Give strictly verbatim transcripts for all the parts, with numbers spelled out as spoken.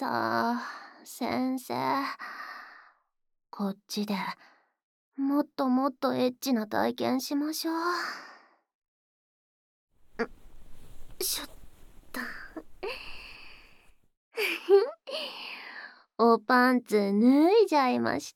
さあ、先生。こっちでもっともっとエッチな体験しましょう。しょった。おパンツ脱いじゃいました。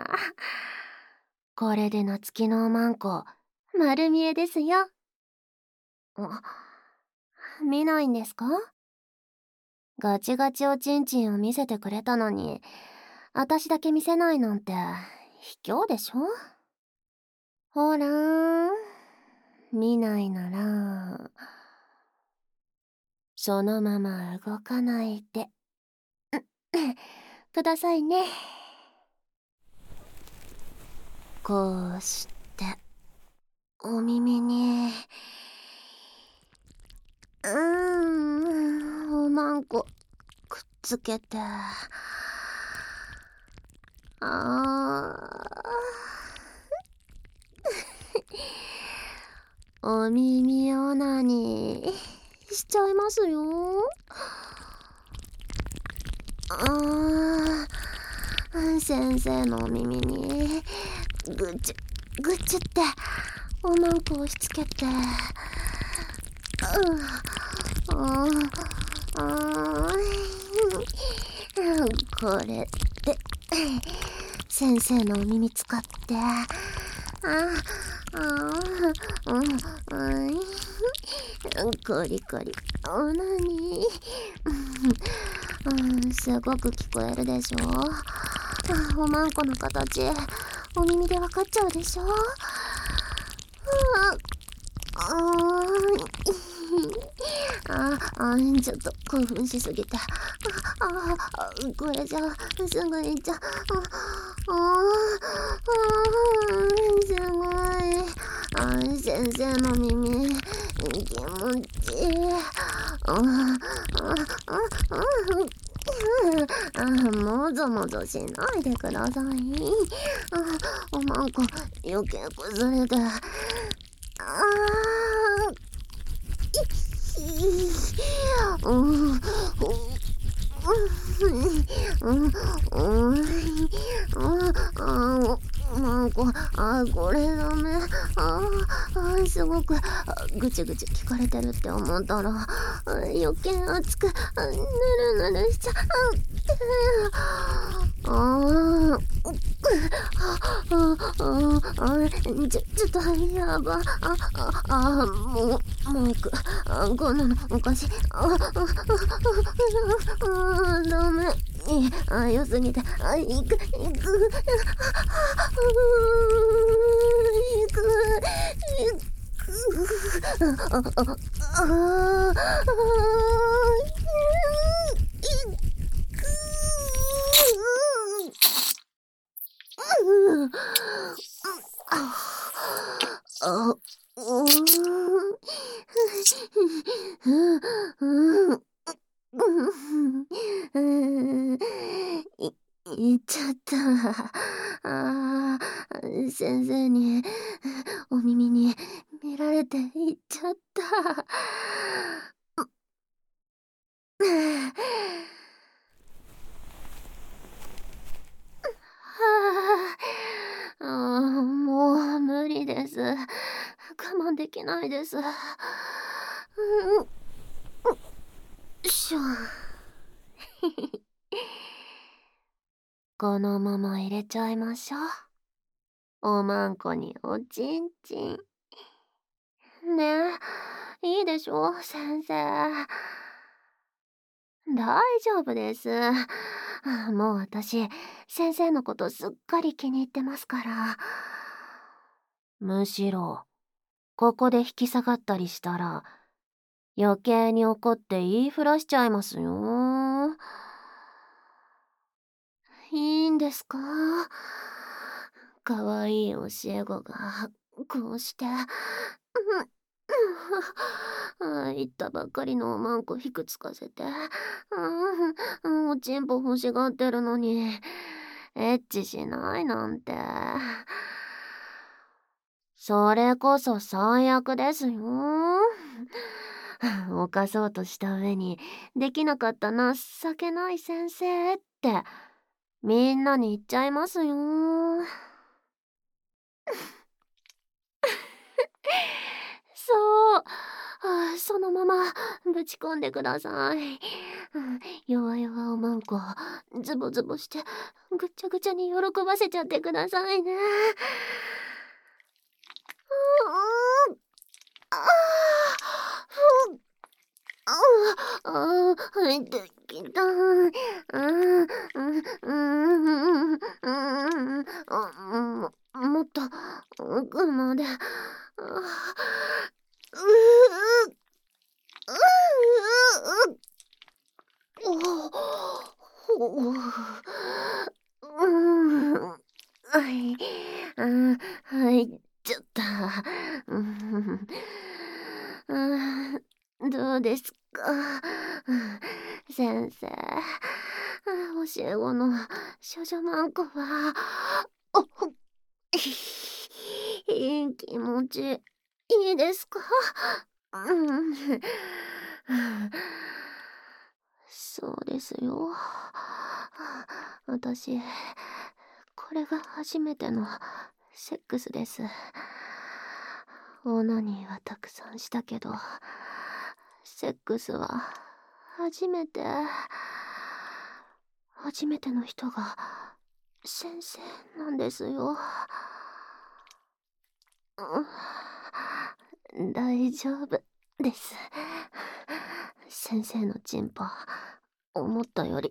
これで夏希のおまんこ丸見えですよ。あ、見ないんですか？ガチガチおちんちんを見せてくれたのに、私だけ見せないなんて卑怯でしょ？ほらー、見ないならそのまま動かないでくださいね。こうしてお耳にうーんおまんこくっつけて、あーお耳オナニーしちゃいますよ。あー先生のお耳にぐちゅぐちゅっておまんこ押し付けて、うん、あーこれで先生のお耳使ってああうんうんコリコリオナニー、うん、すごく聞こえるでしょ。おまんこの形お耳でわかっちゃうでしょ。あああちょっと興奮しすぎて、ああこれじゃすぐにじゃああすごいあ先生の耳気持ちいい。ああもぞもぞしないでください。あおまんこ余計崩れて、ああうん、うん、うん、うん、あなんか、あこれダメ。ああすごくぐちぐち聞かれてるって思ったら余計熱くぬるぬるしちゃう。あああああちょちょっとやば。あああもうもう行く。あこんなのおかしい。あああダメ。あ良すぎてあ行く行く行く行くああああい言っちゃった。あー先生にお耳に見られて言っちゃった。はあ、あーもう無理です。我慢できないです。うん、よいしょ。このまま入れちゃいましょう。おまんこにおちんちん。ねえ、いいでしょ、先生。大丈夫です。もう私、先生のことすっかり気に入ってますから。むしろ、ここで引き下がったりしたら、余計に怒って言いふらしちゃいますよ。いいんですか？かわいい教え子が、こうして、あ言ったばっかりのおまんこひくつかせて、うん、おちんぽ欲しがってるのに、エッチしないなんて。それこそ最悪ですよ。 犯そうとした上にできなかった情けない先生ってみんなに言っちゃいますよ。そう、あ、そのままぶち込んでください。うん、弱々おまんこズボズボしてぐっちゃぐちゃに喜ばせちゃってくださいね。うん、ああ、ふん、ああ、入ってきた。うん、うん、うん、うん、あ、ももっと奥まで。ああ、うう、うう、うおお、うん、はい、あ、入っちゃった。うん、あ、どうですか、先生。教え子の少女マンコは、おほいい気持ちいいですか？うん。そうですよ。私、これが初めてのセックスです。オナニーはたくさんしたけど、セックスは初めて。初めての人が先生なんですよ。うん、大丈夫です。先生のチンポ、思ったより、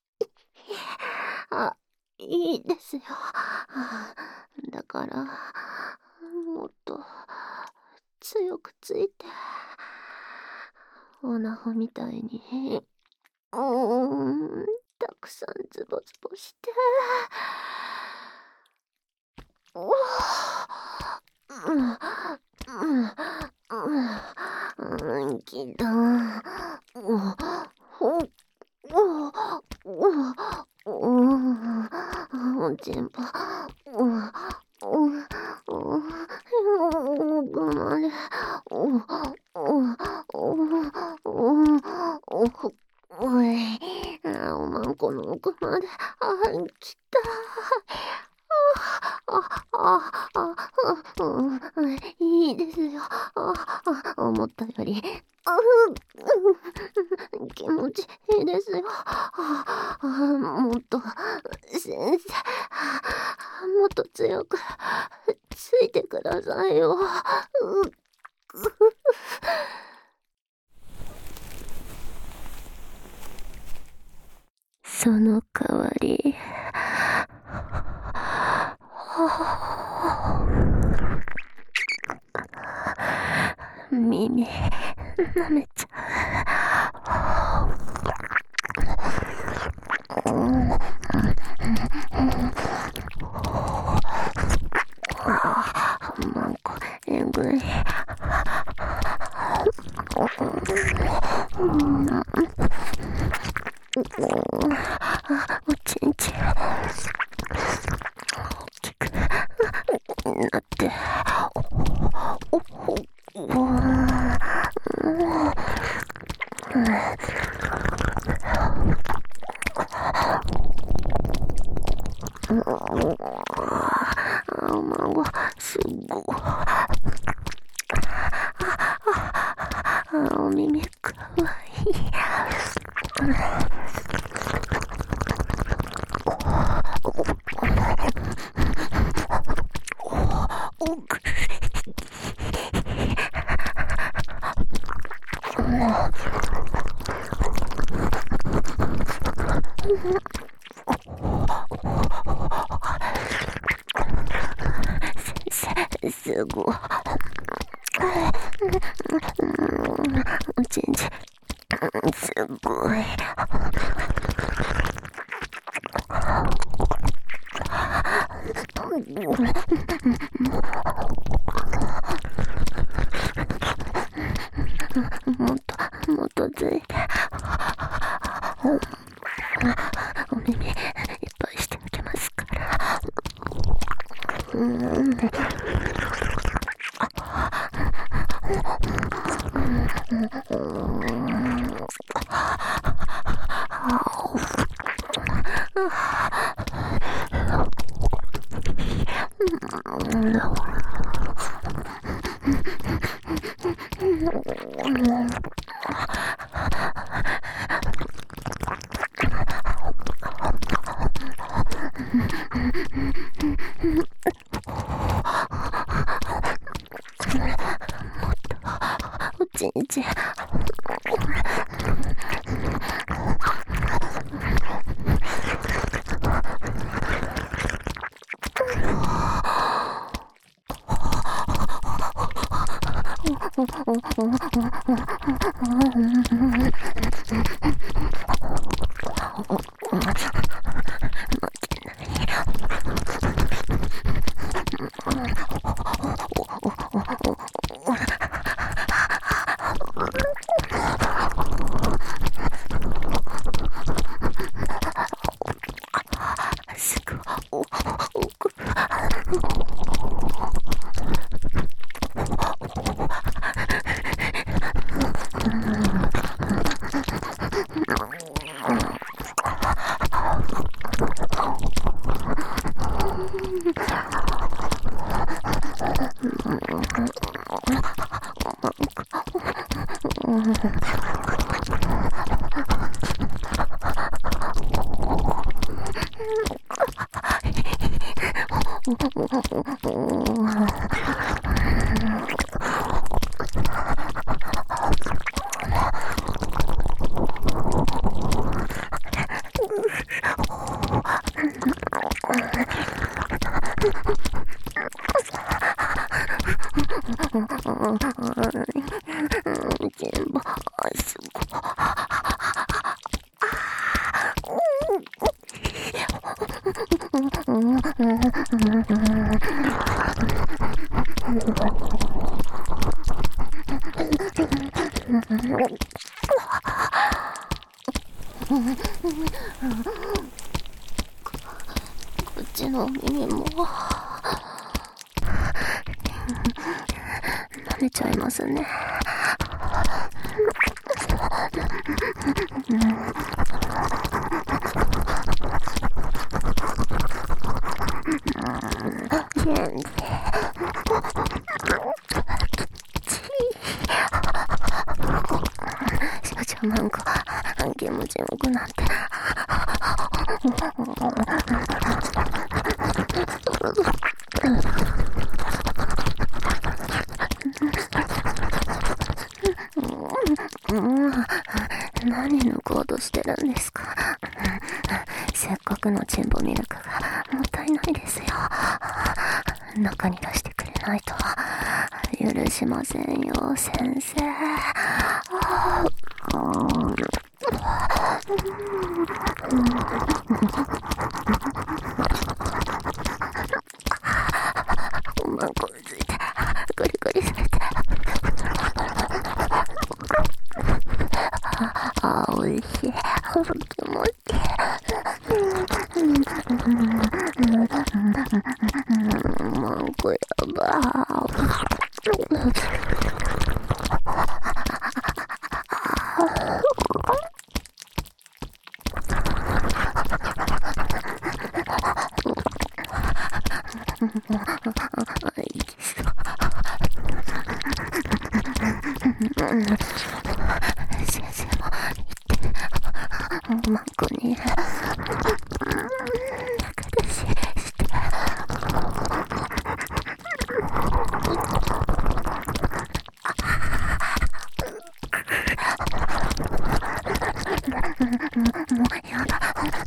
あ、いいですよ。だから、もっと強くついて、オナホみたいに、うーん、たくさんズボズボして。おお、うん、うん、うん、うん、きた。おお、おお、おお、チンポ、おお、おお、奥まで、おお、おお、おお、おい、あ、おまんこの奥まで、あ、きた。あ、あ、あ、うん、いいですよ。あ、あ、思ったより、あ、うん、気持ちいいですよ。あ、あ、もっと、先生、もっと強くついてくださいよ。う、その代わり、耳舐めちゃう。うん、マンコえぐい。うん、おちんちん大きくなって、おほお、あ、孫すごい。あ、お耳かわいい。すごい。おちんちんすごい。もっともっとついて、お耳いっぱいしてあげますから。うん、うおちんちん。すぐ全部すごこっちの耳も舐めちゃいますね。先生、少女漫画半径も地獄なんて何抜こうとしてるんですか。せっかくのチンボミルクがもったいないですよ。中に出してくれないと許しませんよ、先生。おまんこついてゴリゴリされてあーおいしい。気持ちいい。マンコやばいいですよ。先生も言ってマンコに仲出ししてもうやだ。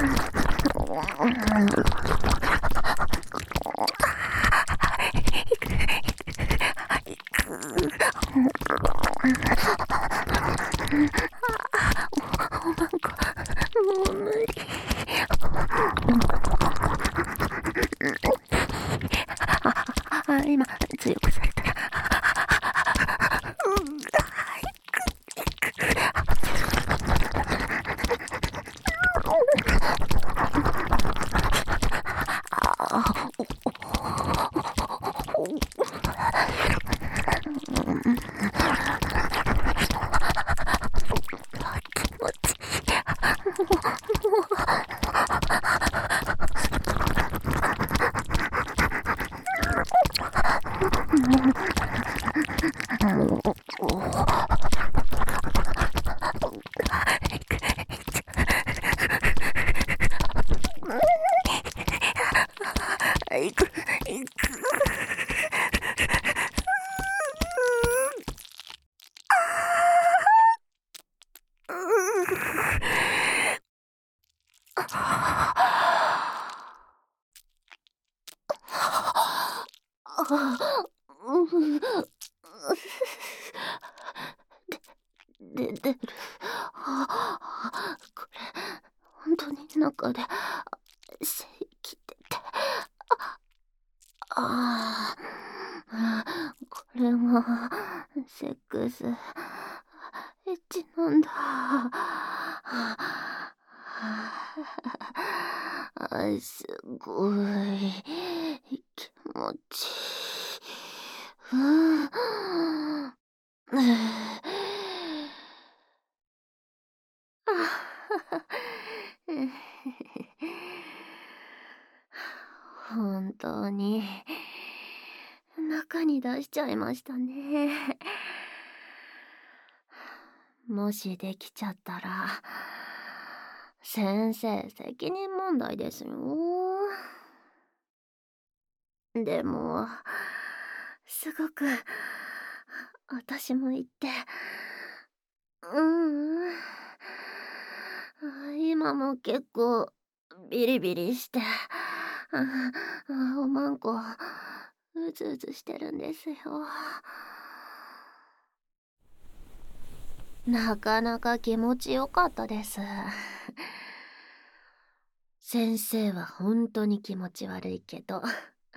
おまんこもう無理。あ、今強くされたら気持ちいい。 で出る。これ本当に中で精液出て、ああ、これがセックスエッチなんだ。あ、すごい気持ちいい。うん。本当に中に出しちゃいましたね。もしできちゃったら先生責任問題ですよ。でもすごく私も言ってうんうん今も結構ビリビリしておまんこうずうずしてるんですよ。なかなか気持ちよかったです。先生は本当に気持ち悪いけど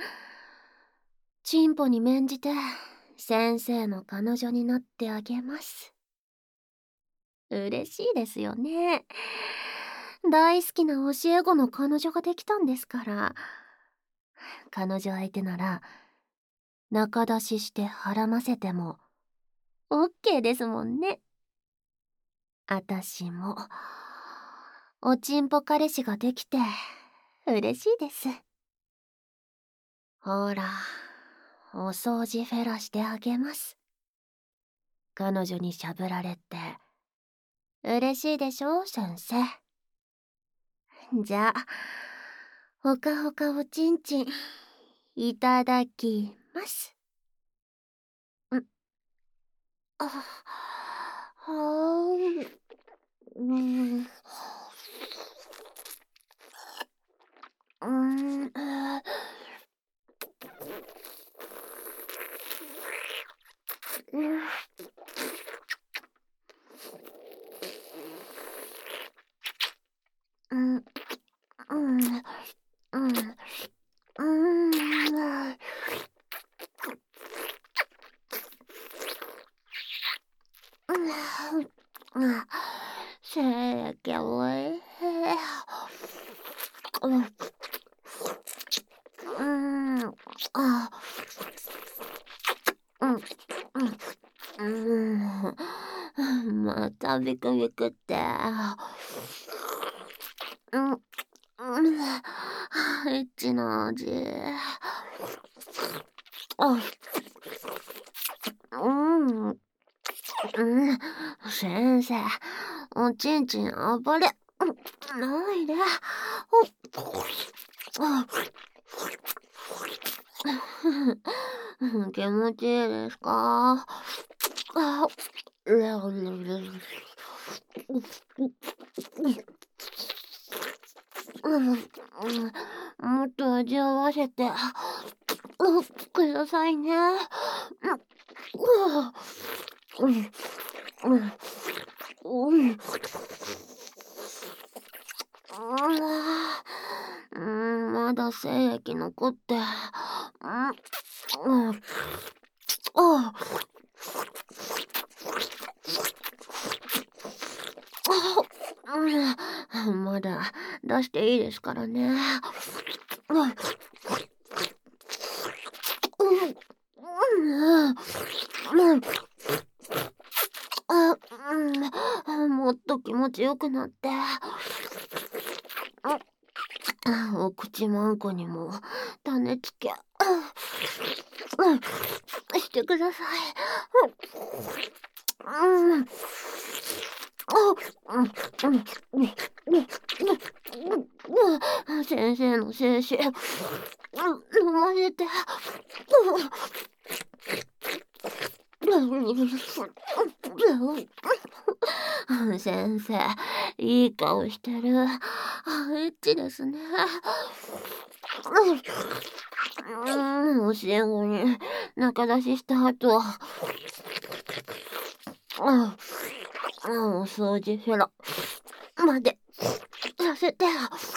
チンポに免じて先生の彼女になってあげます。嬉しいですよね。大好きな教え子の彼女ができたんですから。彼女相手なら中出ししてはらませてもオッケーですもんね。あたしもおちんぽ彼氏ができて嬉しいです。ほら、お掃除フェラしてあげます。彼女にしゃぶられて嬉しいでしょ先生。じゃあほかほかおちんちんいただきます。んあはうんうんうんうんうんうんうん精液おいしい。うんあうんうんうんまたビクビクってうんうんエッチな味。あうんうん先生おちんちん暴れないで。気持ちいいですか？もっと味合わせてくださいね。うん、まだ精液残って。うん、あうん、まだ出していいですからね。もっと気持ちよくなって。お口まんこにも種付けしてください。うん先生の精子飲ませて。 先生、いい顔してる。あ、エッチですね。うん、教え子に中出しした後、うんうん、お掃除しろまでさせて。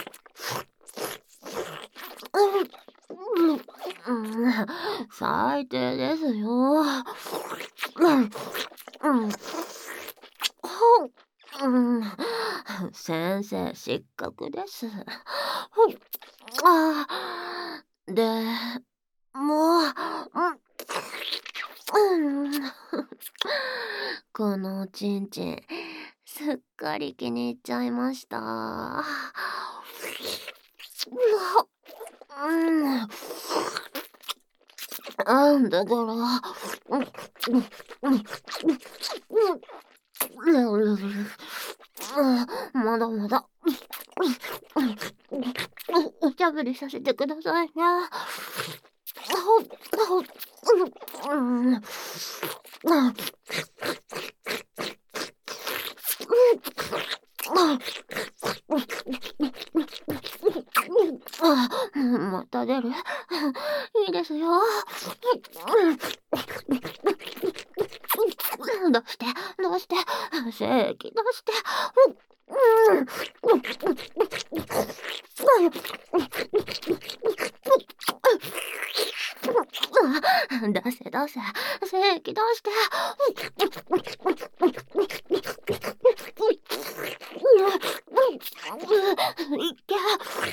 うん、うん、最低ですよ。うん、うん、うん、先生失格です。ああ、でもう、うん、うん、このおちんちん、すっかり気に入っちゃいました。うん。あんだから、うん、うん、うん、うん、まだまだ、おしゃぶりさせてくださいね。うん、あ、また出る。いいですよ。出して、出して、正規出して。出せ出せ、正規出して。いっけ。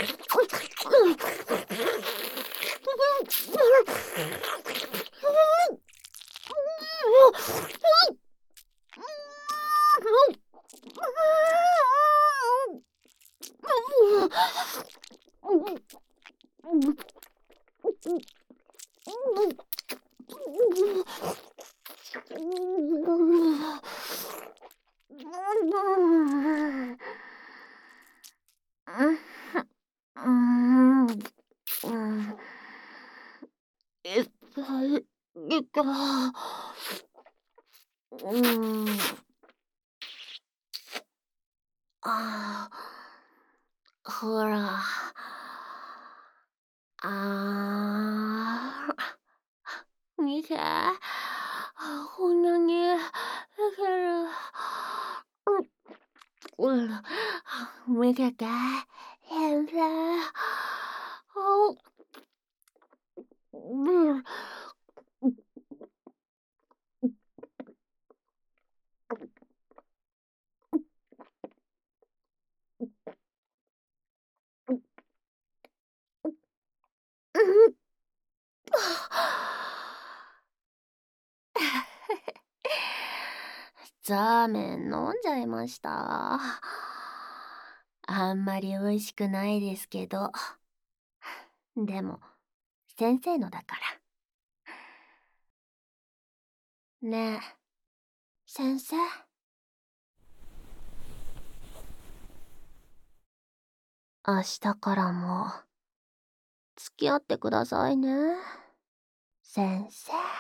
うん、うん、いっぱいいた。うん。ああ、ほら。ああ、見て。あ、こんなにできる。うん、うん、見てて、先生。あ、うん。うん。ザーメン飲んじゃいました。あんまり美味しくないですけど。でも、先生のだから。ねえ、先生。明日からも付き合ってくださいね。先生。